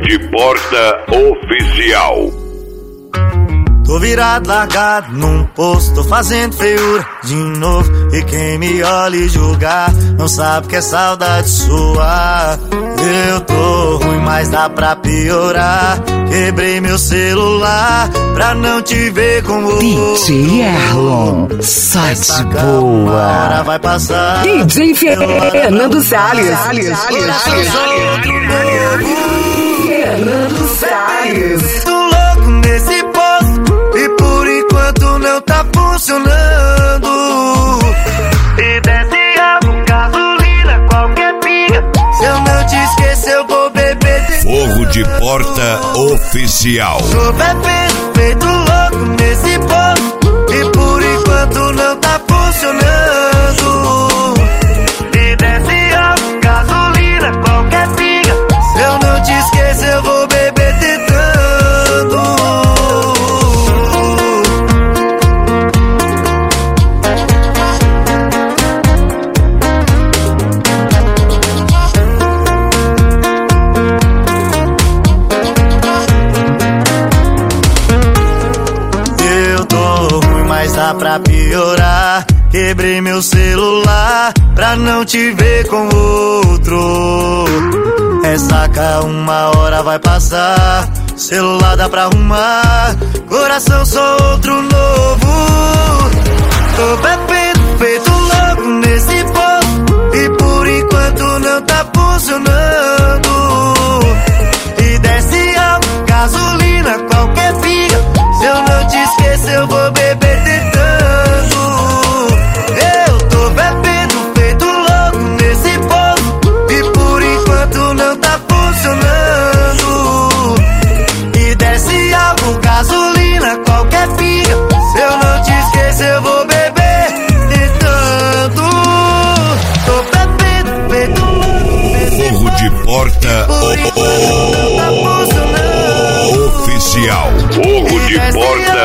de Porta Oficial. Tô virado, largado num posto, tô fazendo feiura de novo. E quem me olha e julgar não sabe que é saudade sua. Eu tô ruim, mas dá pra piorar. Quebrei meu celular pra não te ver como DJ Erlon, sai de boa. Hora vai passar. DJ Fernando Salles. Fernando Salles. Tô louco nesse posto e por enquanto não tá funcionando. E desce álcool, gasolina, qualquer pinga. Se eu não te esquecer eu vou beber. Fogo de Porta Oficial. Tô bebendo, feito louco nesse posto e por enquanto não tá funcionando. E desce álcool, gasolina, qualquer pinga. Se eu não te esquecer eu vou beber tentando. Dá pra piorar, quebrei meu celular pra não te ver com outro. Ressaca, uma hora vai passar, celular dá pra arrumar, coração só outro novo. Tô bebendo, feito louco nesse posto e por enquanto não tá funcionando. E desce álcool, gasolina, qualquer figa. Se eu não te esquecer eu vou beber tentando. Eu tô bebendo, feito louco nesse posto e por enquanto não tá funcionando. E desce álcool, gasolina, qualquer figa. Se eu não te esquecer eu vou beber tentando. Tô bebendo, feito louco nesse Fogo de Porta Oficial. Fogo de Porta